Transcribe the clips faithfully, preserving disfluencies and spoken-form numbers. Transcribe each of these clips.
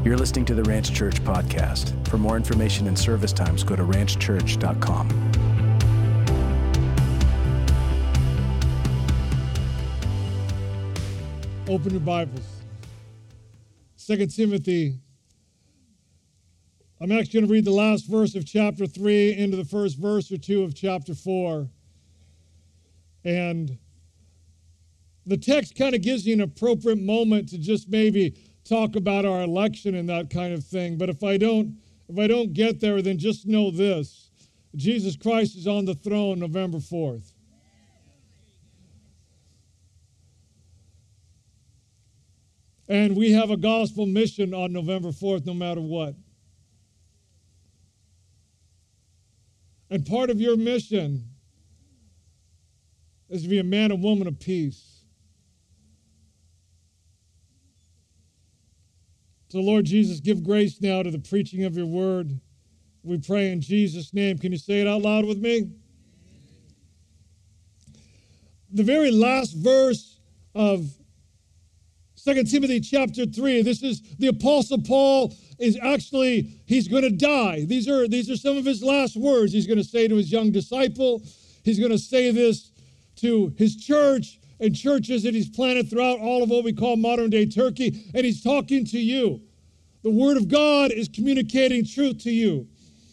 You're listening to the Ranch Church podcast. For more information and service times, go to ranch church dot com. Open your Bibles. Second Timothy. I'm actually going to read the last verse of chapter three into the first verse or two of chapter four. And the text kind of gives you an appropriate moment to just maybe talk about our election and that kind of thing. But if I don't, if I don't get there, then just know this. Jesus Christ is on the throne November fourth. And we have a gospel mission on November fourth, no matter what. And part of your mission is to be a man and woman of peace. So, Lord Jesus, give grace now to the preaching of your word. We pray in Jesus' name. Can you say it out loud with me? The very last verse of Second Timothy chapter three, this is the Apostle Paul is actually, he's going to die. These are, these are some of his last words. He's going to say to his young disciple, he's going to say this to his church and churches that he's planted throughout all of what we call modern day Turkey, and he's talking to you. The Word of God is communicating truth to you.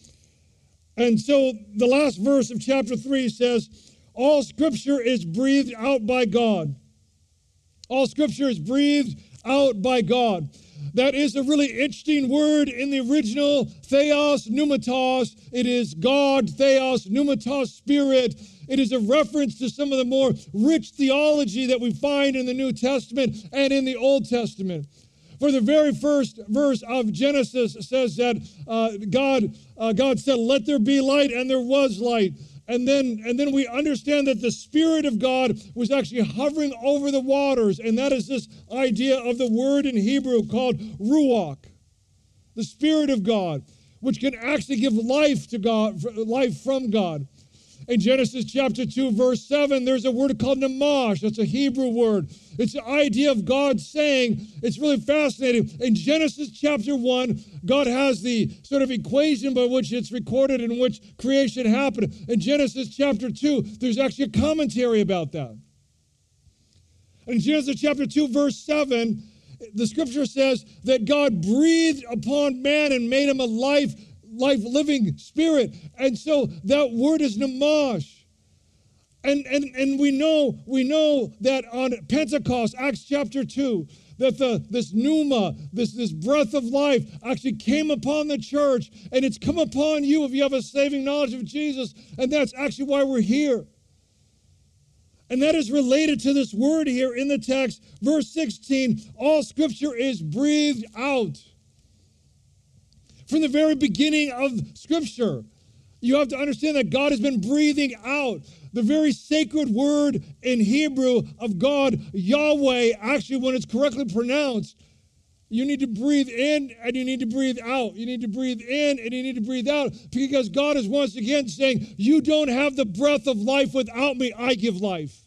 And so the last verse of chapter three says, all Scripture is breathed out by God. All Scripture is breathed out by God. That is a really interesting word in the original, theos, pneumatos. It is God, theos, pneumatos, spirit. It is a reference to some of the more rich theology that we find in the New Testament and in the Old Testament. For the very first verse of Genesis says that uh, God, uh, God said, let there be light, and there was light. And then, and then we understand that the Spirit of God was actually hovering over the waters, and that is this idea of the word in Hebrew called ruach, the Spirit of God, which can actually give life to God, life from God. In Genesis chapter two, verse seven, there's a word called namash. That's a Hebrew word. It's the idea of God saying, it's really fascinating. In Genesis chapter one, God has the sort of equation by which it's recorded in which creation happened. In Genesis chapter two, there's actually a commentary about that. In Genesis chapter two, verse seven, the scripture says that God breathed upon man and made him a life life-living spirit. And so that word is namash. And, and, and we know we know that on Pentecost, Acts chapter two, that the this pneuma, this, this breath of life actually came upon the church, and it's come upon you if you have a saving knowledge of Jesus, and that's actually why we're here. And that is related to this word here in the text, verse sixteen, all Scripture is breathed out. From the very beginning of Scripture, you have to understand that God has been breathing out. The very sacred word in Hebrew of God, Yahweh, actually when it's correctly pronounced, you need to breathe in and you need to breathe out. You need to breathe in and you need to breathe out, because God is once again saying, you don't have the breath of life without me, I give life.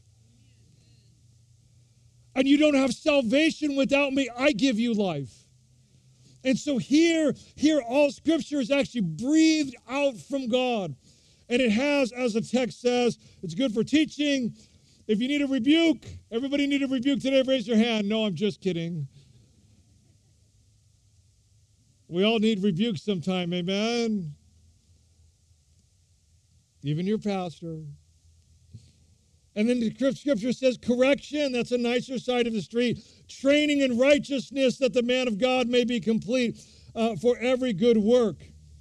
And you don't have salvation without me, I give you life. And so here, here all Scripture is actually breathed out from God. And it has, as the text says, it's good for teaching. If you need a rebuke, everybody need a rebuke today, raise your hand. No, I'm just kidding. We all need rebuke sometime, amen? Even your pastor. And then the Scripture says correction, that's a nicer side of the street. Training in righteousness that the man of God may be complete uh, for every good work.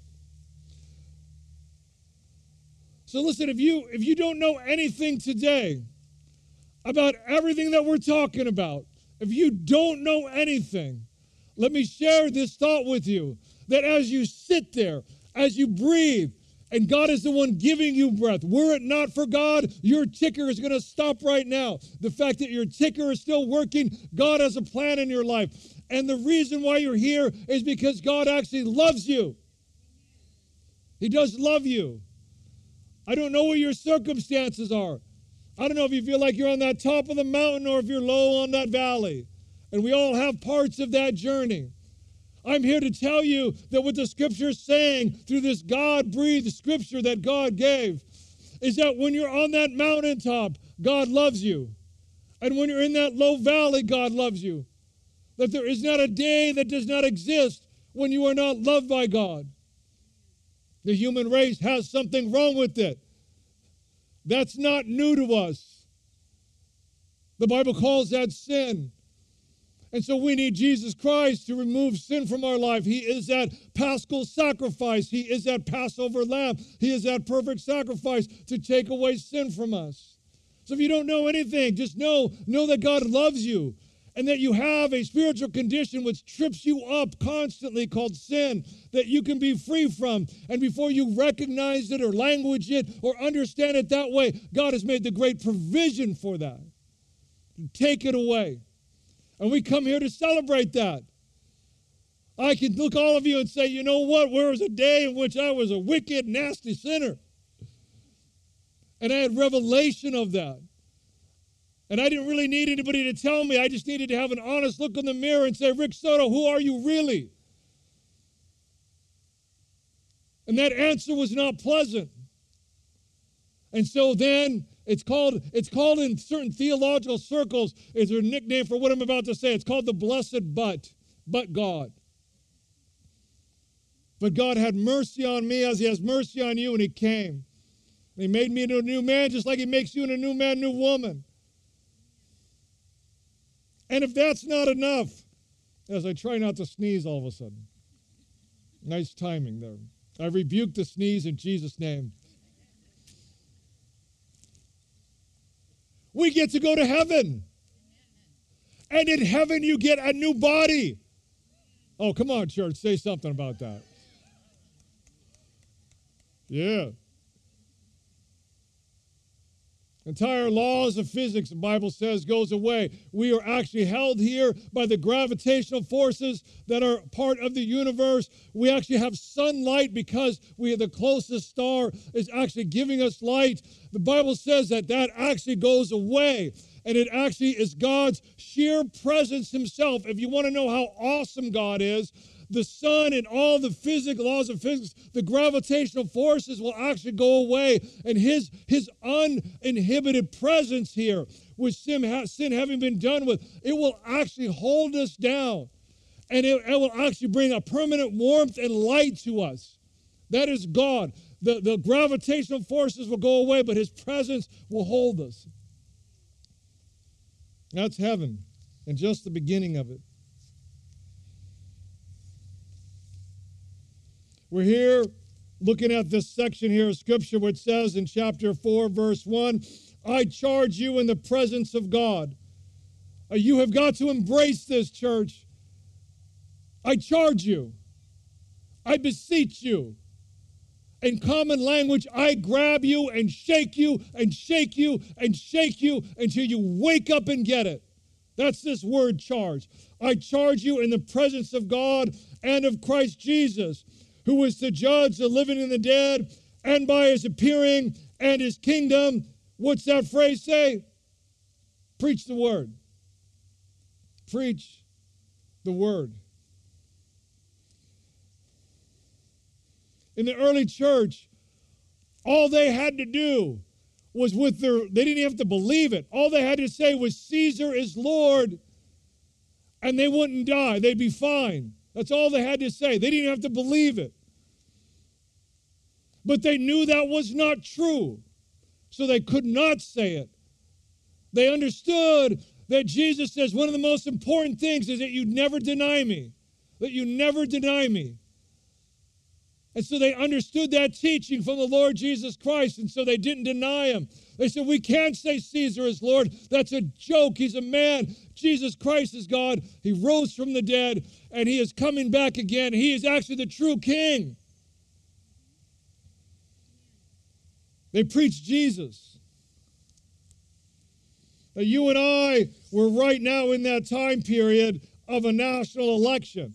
So listen, if you if you don't know anything today about everything that we're talking about, if you don't know anything, let me share this thought with you, that as you sit there, as you breathe, and God is the one giving you breath. Were it not for God, your ticker is going to stop right now. The fact that your ticker is still working, God has a plan in your life. And the reason why you're here is because God actually loves you. He does love you. I don't know what your circumstances are. I don't know if you feel like you're on that top of the mountain or if you're low on that valley. And we all have parts of that journey. I'm here to tell you that what the Scripture is saying through this God-breathed Scripture that God gave is that when you're on that mountaintop, God loves you. And when you're in that low valley, God loves you. That there is not a day that does not exist when you are not loved by God. The human race has something wrong with it. That's not new to us. The Bible calls that sin. And so we need Jesus Christ to remove sin from our life. He is that paschal sacrifice. He is that Passover lamb. He is that perfect sacrifice to take away sin from us. So if you don't know anything, just know, know that God loves you and that you have a spiritual condition which trips you up constantly called sin that you can be free from. And before you recognize it or language it or understand it that way, God has made the great provision for that. Take it away. And we come here to celebrate that. I can look all of you and say, you know what? There was a day in which I was a wicked, nasty sinner. And I had revelation of that. And I didn't really need anybody to tell me. I just needed to have an honest look in the mirror and say, Rick Soto, who are you really? And that answer was not pleasant. And so then it's called, it's called in certain theological circles, is a nickname for what I'm about to say. It's called the blessed but, but God. But God had mercy on me as he has mercy on you, and he came. And he made me into a new man just like he makes you into a new man, new woman. And if that's not enough, as I try not to sneeze all of a sudden. Nice timing there. I rebuke the sneeze in Jesus' name. We get to go to heaven. And in heaven you get a new body. Oh, come on, church, say something about that. Yeah. Entire laws of physics, the Bible says, goes away. We are actually held here by the gravitational forces that are part of the universe. We actually have sunlight because we are the closest star is actually giving us light. The Bible says that that actually goes away. And it actually is God's sheer presence himself. If you want to know how awesome God is, the sun and all the physical laws of physics, the gravitational forces will actually go away. And his, his uninhibited presence here, with sin, sin having been done with, it will actually hold us down. And it, it will actually bring a permanent warmth and light to us. That is God. The, the gravitational forces will go away, but his presence will hold us. That's heaven, and just the beginning of it. We're here looking at this section here of Scripture which says in chapter four, verse one, I charge you in the presence of God. Uh, you have got to embrace this, church. I charge you. I beseech you. In common language, I grab you and shake you and shake you and shake you until you wake up and get it. That's this word charge. I charge you in the presence of God and of Christ Jesus, who is to judge the living and the dead, and by his appearing and his kingdom. What's that phrase say? Preach the word. Preach the word. In the early church, all they had to do was with their, they didn't have to believe it. All they had to say was, Caesar is Lord, and they wouldn't die. They'd be fine. That's all they had to say. They didn't have to believe it. But they knew that was not true, so they could not say it. They understood that Jesus says one of the most important things is that you never deny me, that you never deny me. And so they understood that teaching from the Lord Jesus Christ, and so they didn't deny him. They said, we can't say Caesar is Lord. That's a joke. He's a man. Jesus Christ is God. He rose from the dead, and he is coming back again. He is actually the true king. They preached Jesus. Now, you and I were right now in that time period of a national election.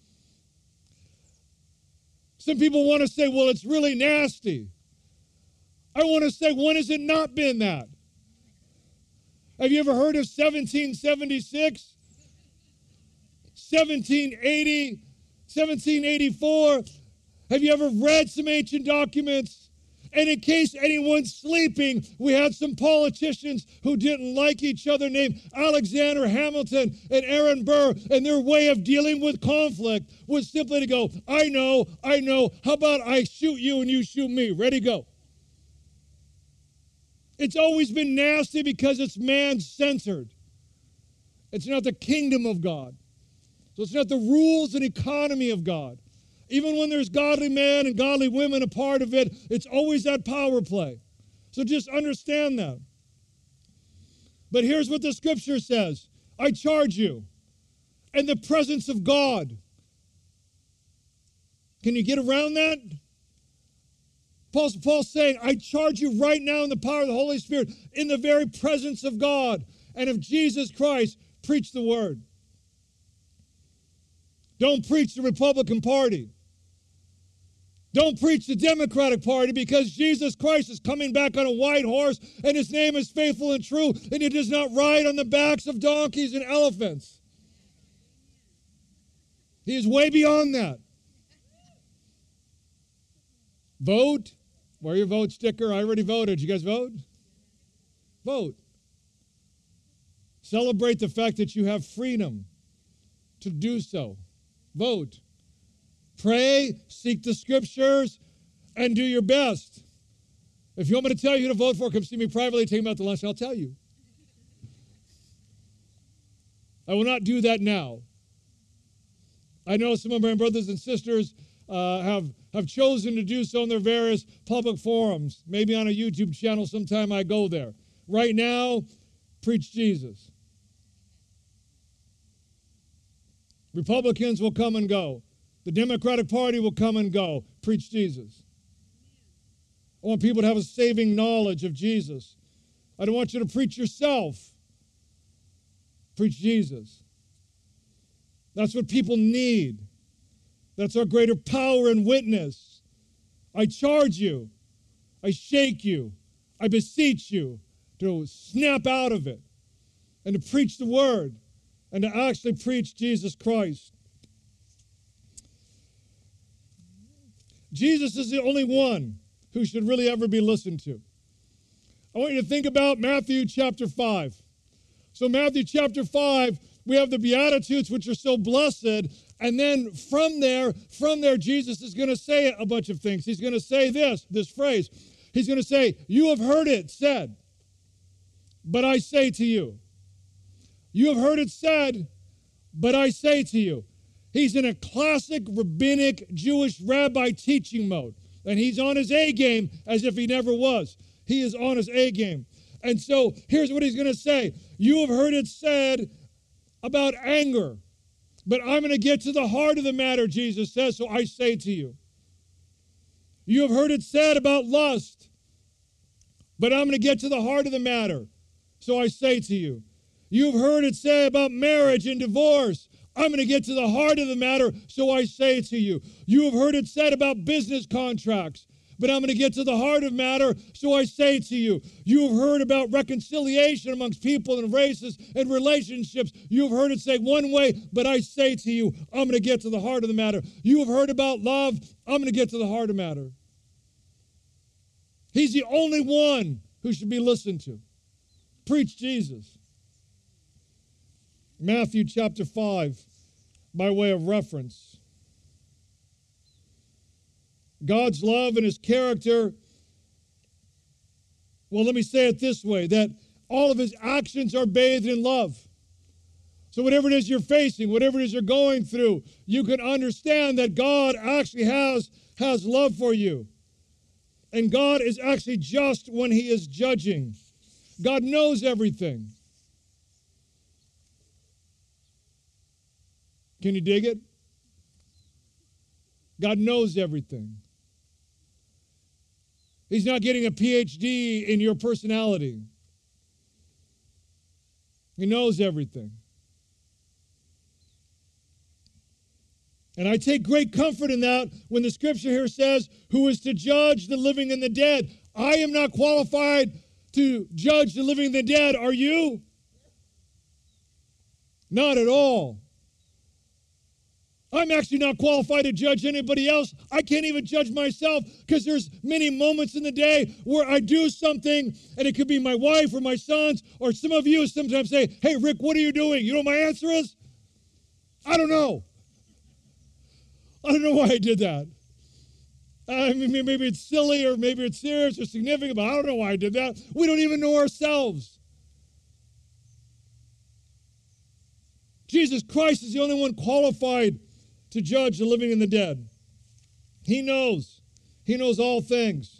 Some people want to say, well, it's really nasty. I want to say, when has it not been that? Have you ever heard of seventeen seventy-six? seventeen eighty? seventeen eighty-four. Have you ever read some ancient documents? And in case anyone's sleeping, we had some politicians who didn't like each other named Alexander Hamilton and Aaron Burr, and their way of dealing with conflict was simply to go, I know, I know, how about I shoot you and you shoot me? Ready, go. It's always been nasty because it's man-centered. It's not the kingdom of God. So it's not the rules and economy of God. Even when there's godly men and godly women a part of it, it's always that power play. So just understand that. But here's what the scripture says. I charge you in the presence of God. Can you get around that? Paul's, Paul's saying, I charge you right now in the power of the Holy Spirit, in the very presence of God and of Jesus Christ, preach the word. Don't preach the Republican Party. Don't preach the Democratic Party, because Jesus Christ is coming back on a white horse and his name is faithful and true, and he does not ride on the backs of donkeys and elephants. He is way beyond that. Vote. Wear your vote sticker. I already voted. You guys vote? Vote. Celebrate the fact that you have freedom to do so. Vote. Pray, seek the scriptures, and do your best. If you want me to tell you who to vote for, come see me privately, take me out to lunch, and I'll tell you. I will not do that now. I know some of my brothers and sisters uh, have, have chosen to do so in their various public forums. Maybe on a YouTube channel sometime I go there. Right now, preach Jesus. Republicans will come and go. The Democratic Party will come and go. Preach Jesus. I want people to have a saving knowledge of Jesus. I don't want you to preach yourself. Preach Jesus. That's what people need. That's our greater power and witness. I charge you. I shake you. I beseech you to snap out of it and to preach the word and to actually preach Jesus Christ. Jesus is the only one who should really ever be listened to. I want you to think about Matthew chapter five. So Matthew chapter five, we have the Beatitudes, which are so blessed. And then from there, from there, Jesus is going to say a bunch of things. He's going to say this, this phrase. He's going to say, you have heard it said, but I say to you. You have heard it said, but I say to you. He's in a classic rabbinic Jewish rabbi teaching mode. And he's on his A game as if he never was. He is on his A game. And so here's what he's going to say. You have heard it said about anger. But I'm going to get to the heart of the matter, Jesus says, so I say to you. You have heard it said about lust. But I'm going to get to the heart of the matter. So I say to you. You have heard it said about marriage and divorce. I'm going to get to the heart of the matter, so I say to you. You have heard it said about business contracts, but I'm going to get to the heart of the matter, so I say to you. You have heard about reconciliation amongst people and races and relationships. You have heard it say one way, but I say to you, I'm going to get to the heart of the matter. You have heard about love. I'm going to get to the heart of the matter. He's the only one who should be listened to. Preach Jesus. Matthew chapter five, by way of reference. God's love and his character, well, let me say it this way, that all of his actions are bathed in love. So whatever it is you're facing, whatever it is you're going through, you can understand that God actually has, has love for you. And God is actually just when he is judging. God knows everything. Can you dig it? God knows everything. He's not getting a P H D in your personality. He knows everything. And I take great comfort in that when the scripture here says, who is to judge the living and the dead? I am not qualified to judge the living and the dead. Are you? Not at all. I'm actually not qualified to judge anybody else. I can't even judge myself because there's many moments in the day where I do something, and it could be my wife or my sons, or some of you sometimes say, hey, Rick, what are you doing? You know what my answer is? I don't know. I don't know why I did that. I mean, maybe it's silly or maybe it's serious or significant, but I don't know why I did that. We don't even know ourselves. Jesus Christ is the only one qualified to judge the living and the dead. He knows. He knows all things.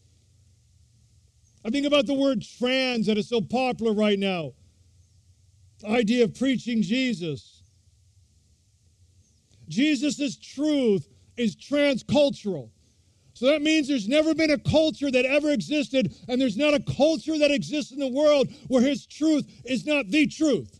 I think about the word trans that is so popular right now. The idea of preaching Jesus. Jesus' truth is transcultural. So that means there's never been a culture that ever existed, and there's not a culture that exists in the world where his truth is not the truth.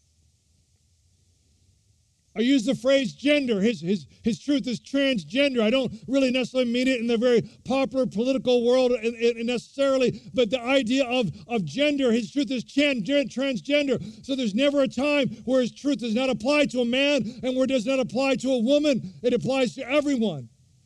I use the phrase gender. His, his, his truth is transgender. I don't really necessarily mean it in the very popular political world necessarily, but the idea of, of gender, his truth is transgender. So there's never a time where his truth does not apply to a man and where it does not apply to a woman. It applies to everyone.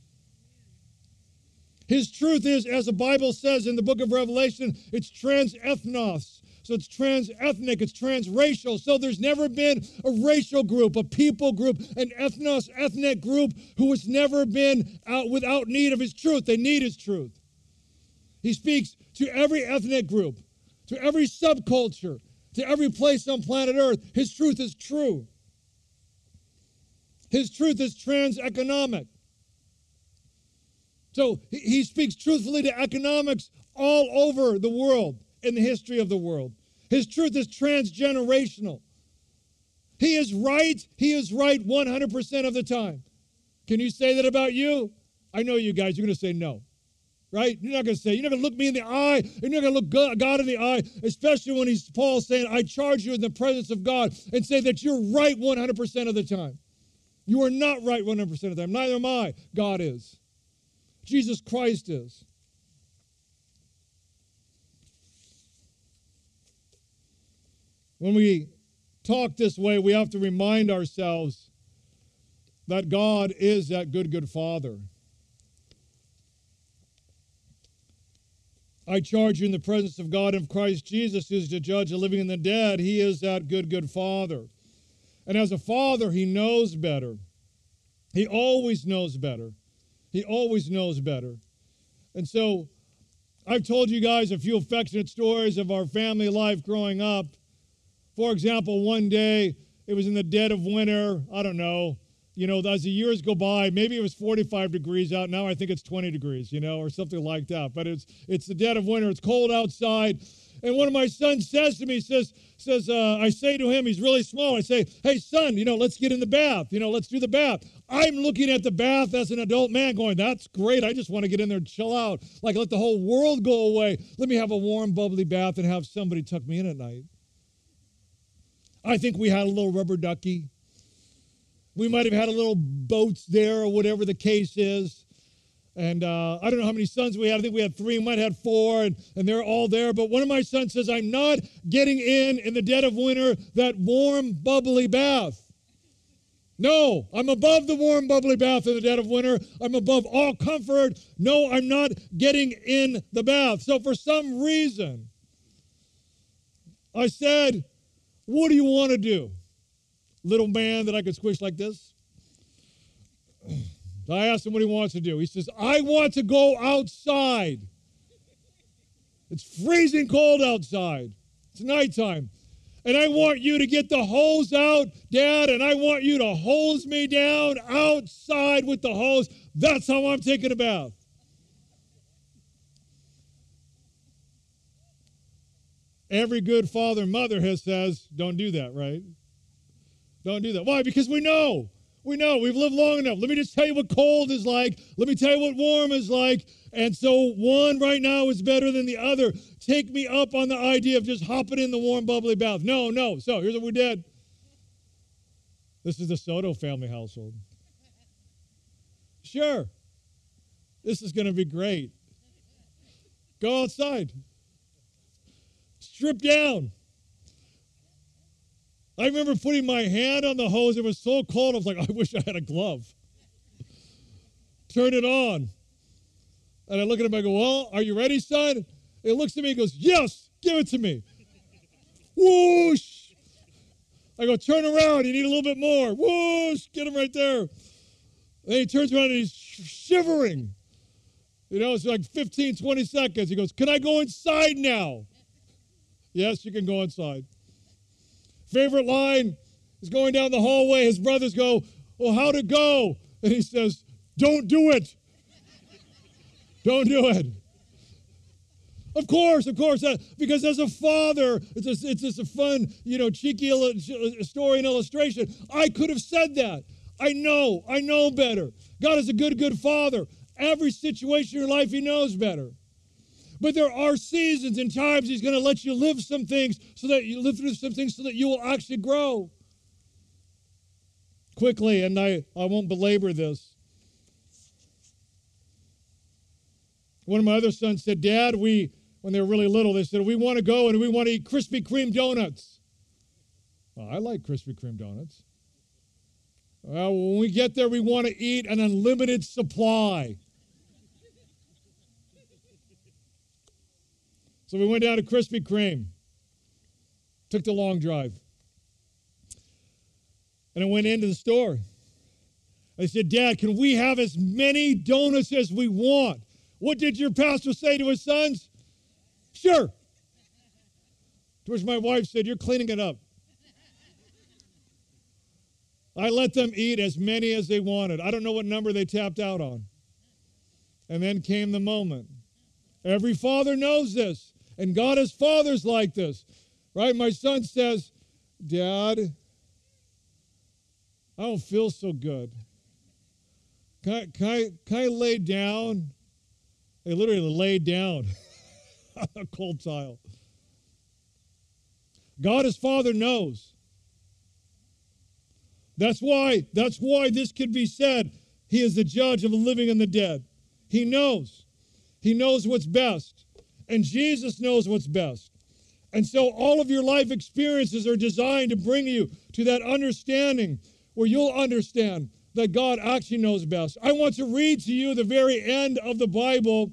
His truth is, as the Bible says in the book of Revelation, it's trans-ethnos. So it's trans-ethnic, it's transracial. So there's never been a racial group, a people group, an ethnos, ethnic group who has never been out without need of his truth. They need his truth. He speaks to every ethnic group, to every subculture, to every place on planet Earth. His truth is true. His truth is trans-economic. So he speaks truthfully to economics all over the world. In the history of the world. His truth is transgenerational. He is right. He is right one hundred percent of the time. Can you say that about you? I know you guys, you're going to say no. Right? You're not going to say, you're not going to look me in the eye. You're not going to look God in the eye, especially when he's Paul saying, I charge you in the presence of God, and say that you're right one hundred percent of the time. You are not right one hundred percent of the time. Neither am I. God is. Jesus Christ is. When we talk this way, we have to remind ourselves that God is that good, good Father. I charge you in the presence of God and of Christ Jesus, who is to judge the living and the dead. He is that good, good Father. And as a father, he knows better. He always knows better. He always knows better. And so I've told you guys a few affectionate stories of our family life growing up. For example, one day, it was in the dead of winter. I don't know. You know, as the years go by, maybe it was forty-five degrees out. Now I think it's twenty degrees, you know, or something like that. But it's it's the dead of winter. It's cold outside. And one of my sons says to me, says, says uh, I say to him, he's really small. I say, hey, son, you know, let's get in the bath. You know, let's do the bath. I'm looking at the bath as an adult man going, that's great. I just want to get in there and chill out. Like, let the whole world go away. Let me have a warm, bubbly bath and have somebody tuck me in at night. I think we had a little rubber ducky. We might have had a little boats there or whatever the case is. And uh, I don't know how many sons we had. I think we had three. We might have had four, and, and they're all there. But one of my sons says, I'm not getting in in the dead of winter that warm, bubbly bath. No, I'm above the warm, bubbly bath in the dead of winter. I'm above all comfort. No, I'm not getting in the bath. So for some reason, I said, what do you want to do? Little man that I could squish like this. I asked him what he wants to do. He says, I want to go outside. It's freezing cold outside. It's nighttime. And I want you to get the hose out, Dad, and I want you to hose me down outside with the hose. That's how I'm taking a bath. Every good father and mother has says, don't do that, right? Don't do that. Why? Because we know. We know. We've lived long enough. Let me just tell you what cold is like. Let me tell you what warm is like. And so one right now is better than the other. Take me up on the idea of just hopping in the warm, bubbly bath. No, no. So here's what we did. This is the Soto family household. Sure. This is going to be great. Go outside. Strip down. I remember putting my hand on the hose. It was so cold. I was like, I wish I had a glove. Turn it on. And I look at him, I go, well, are you ready, son? He looks at me and goes, yes, give it to me. Whoosh. I go, turn around. You need a little bit more. Whoosh. Get him right there. And then he turns around and he's shivering. You know, it's like fifteen, twenty seconds. He goes, can I go inside now? Yes, you can go inside. Favorite line is going down the hallway. His brothers go, well, how'd it go? And he says, don't do it. Don't do it. Of course, of course, uh, because as a father, it's just, it's just a fun, you know, cheeky il- story and illustration. I could have said that. I know, I know better. God is a good, good father. Every situation in your life, he knows better. But there are seasons and times he's going to let you live some things so that you live through some things so that you will actually grow. Quickly, and I, I won't belabor this. One of my other sons said, Dad, we, when they were really little, they said, we want to go and we want to eat Krispy Kreme donuts. Oh, I like Krispy Kreme donuts. Well, when we get there, we want to eat an unlimited supply. So we went down to Krispy Kreme. Took the long drive. And I went into the store. I said, Dad, can we have as many donuts as we want? What did your pastor say to his sons? Sure. To which my wife said, you're cleaning it up. I let them eat as many as they wanted. I don't know what number they tapped out on. And then came the moment. Every father knows this. And God has fathers like this. Right? My son says, Dad, I don't feel so good. Can I, can I, can I lay down? They literally laid down on a cold tile. God as Father knows. That's why, that's why this could be said. He is the judge of the living and the dead. He knows. He knows what's best. And Jesus knows what's best. And so all of your life experiences are designed to bring you to that understanding where you'll understand that God actually knows best. I want to read to you the very end of the Bible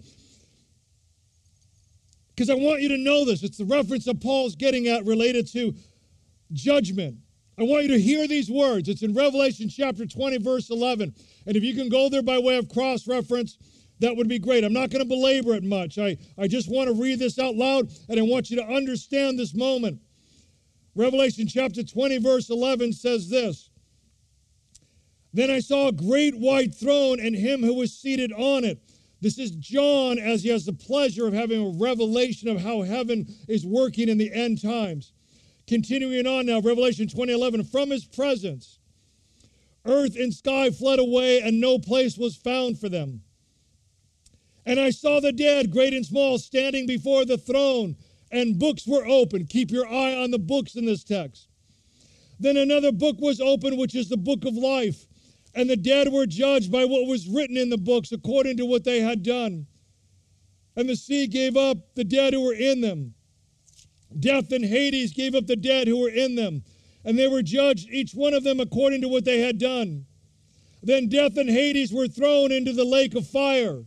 because I want you to know this. It's the reference that Paul's getting at related to judgment. I want you to hear these words. It's in Revelation chapter twenty, verse eleven. And if you can go there by way of cross-reference, that would be great. I'm not going to belabor it much. I, I just want to read this out loud, and I want you to understand this moment. Revelation chapter twenty, verse eleven says this. Then I saw a great white throne and him who was seated on it. This is John as he has the pleasure of having a revelation of how heaven is working in the end times. Continuing on now, Revelation twenty eleven, from his presence, earth and sky fled away, and no place was found for them. And I saw the dead, great and small, standing before the throne, and books were opened. Keep your eye on the books in this text. Then another book was opened, which is the book of life. And the dead were judged by what was written in the books according to what they had done. And the sea gave up the dead who were in them. Death and Hades gave up the dead who were in them. And they were judged, each one of them according to what they had done. Then death and Hades were thrown into the lake of fire.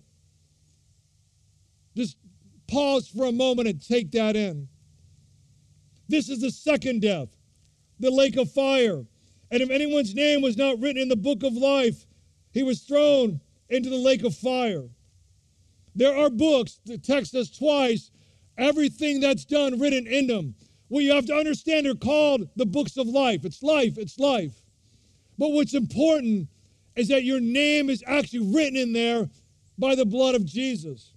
Just pause for a moment and take that in. This is the second death, the lake of fire. And if anyone's name was not written in the book of life, he was thrown into the lake of fire. There are books, the text says twice, everything that's done written in them. What you have to understand are called the books of life. It's life, it's life. But what's important is that your name is actually written in there by the blood of Jesus.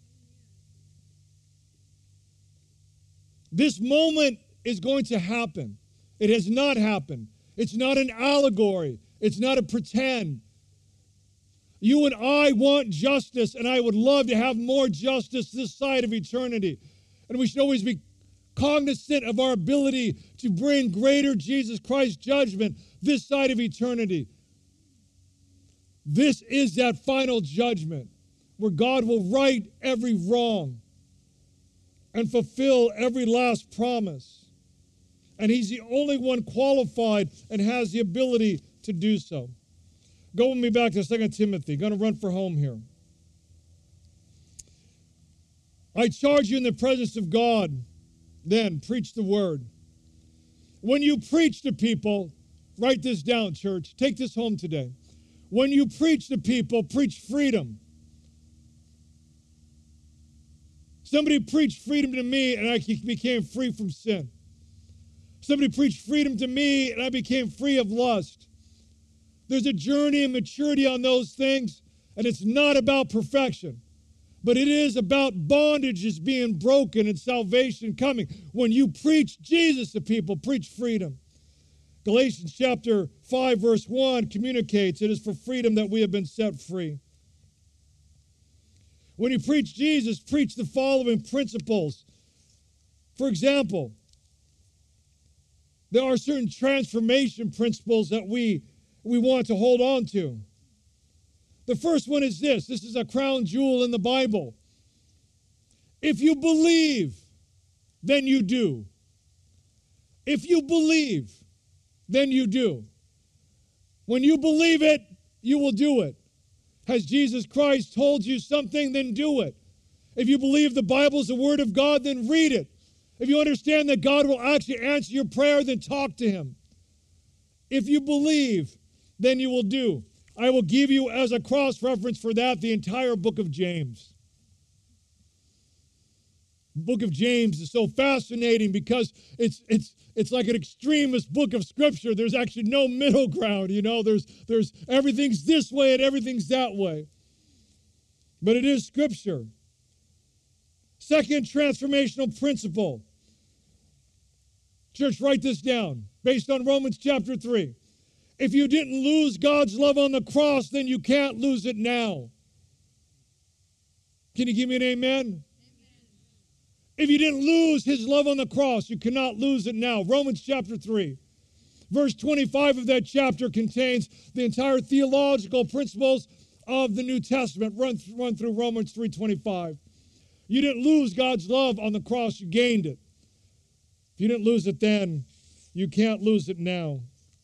This moment is going to happen. It has not happened. It's not an allegory. It's not a pretend. You and I want justice, and I would love to have more justice this side of eternity. And we should always be cognizant of our ability to bring greater Jesus Christ judgment this side of eternity. This is that final judgment where God will right every wrong and fulfill every last promise. And he's the only one qualified and has the ability to do so. Go with me back to Second Timothy. Going to run for home here. I charge you in the presence of God, then preach the word. When you preach to people, write this down, church. Take this home today. When you preach to people, preach freedom. Somebody preached freedom to me, and I became free from sin. Somebody preached freedom to me, and I became free of lust. There's a journey and maturity on those things, and it's not about perfection, but it is about bondages being broken and salvation coming. When you preach Jesus to people, preach freedom. Galatians chapter five, verse one communicates it is for freedom that we have been set free. When you preach Jesus, preach the following principles. For example, there are certain transformation principles that we, we want to hold on to. The first one is this. This is a crown jewel in the Bible. If you believe, then you do. If you believe, then you do. When you believe it, you will do it. Has Jesus Christ told you something, then do it. If you believe the Bible is the Word of God, then read it. If you understand that God will actually answer your prayer, then talk to Him. If you believe, then you will do. I will give you as a cross-reference for that the entire book of James. The book of James is so fascinating because it's it's it's like an extremist book of Scripture. There's actually no middle ground, you know. There's there's everything's this way and everything's that way. But it is Scripture. Second transformational principle. Church, write this down. Based on Romans chapter three. If you didn't lose God's love on the cross, then you can't lose it now. Can you give me an amen? Amen. If you didn't lose His love on the cross, you cannot lose it now. Romans chapter three. Verse twenty-five of that chapter contains the entire theological principles of the New Testament. Run, run through Romans three twenty-five. You didn't lose God's love on the cross, you gained it. If you didn't lose it then, you can't lose it now.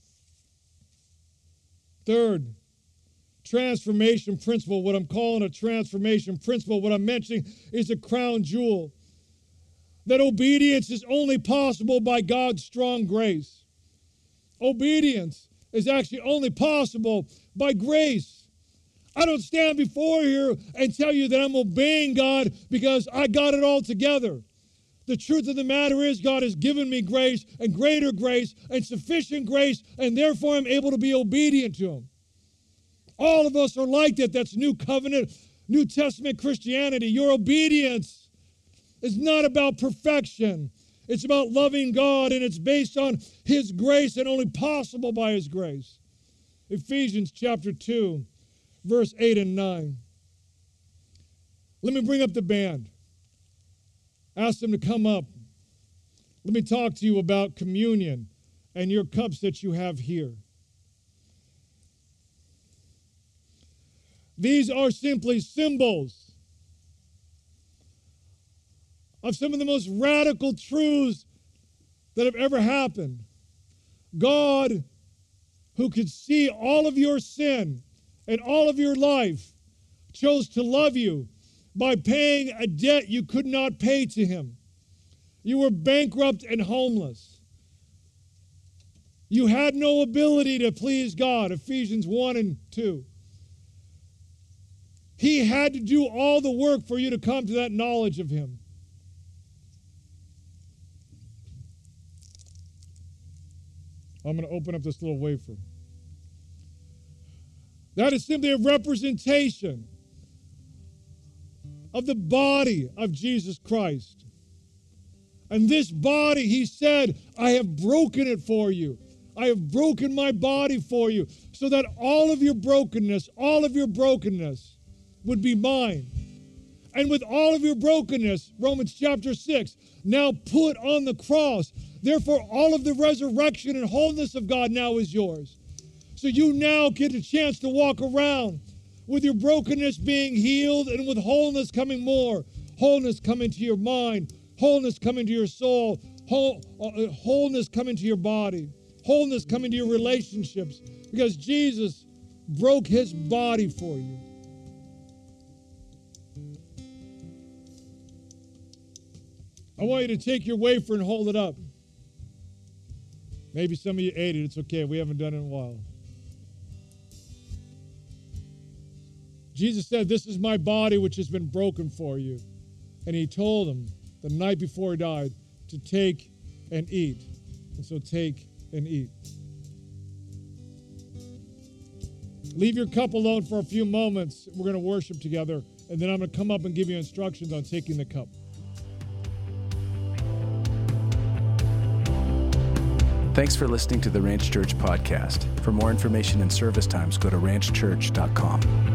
Third, transformation principle. What I'm calling a transformation principle, what I'm mentioning is a crown jewel. That obedience is only possible by God's strong grace. Obedience is actually only possible by grace. I don't stand before you and tell you that I'm obeying God because I got it all together. The truth of the matter is God has given me grace and greater grace and sufficient grace, and therefore I'm able to be obedient to Him. All of us are like that. That's New Covenant, New Testament Christianity. Your obedience is not about perfection. It's about loving God, and it's based on His grace and only possible by His grace. Ephesians chapter two, verse eight and nine. Let me bring up the band. Ask them to come up. Let me talk to you about communion and your cups that you have here. These are simply symbols of some of the most radical truths that have ever happened. God, who could see all of your sin and all of your life, chose to love you by paying a debt you could not pay to Him. You were bankrupt and homeless. You had no ability to please God, Ephesians one and two. He had to do all the work for you to come to that knowledge of Him. I'm going to open up this little wafer. That is simply a representation of the body of Jesus Christ. And this body, He said, I have broken it for you. I have broken my body for you so that all of your brokenness, all of your brokenness would be mine. And with all of your brokenness, Romans chapter six, now put on the cross. Therefore, all of the resurrection and wholeness of God now is yours. So you now get a chance to walk around with your brokenness being healed and with wholeness coming more. Wholeness coming to your mind, wholeness coming to your soul, whole, uh, wholeness come into your body, wholeness come into your relationships, because Jesus broke his body for you. I want you to take your wafer and hold it up. Maybe some of you ate it. It's okay. We haven't done it in a while. Jesus said, this is my body which has been broken for you. And he told him the night before he died to take and eat. And so take and eat. Leave your cup alone for a few moments. We're going to worship together. And then I'm going to come up and give you instructions on taking the cup. Thanks for listening to the Ranch Church podcast. For more information and service times, go to ranch church dot com.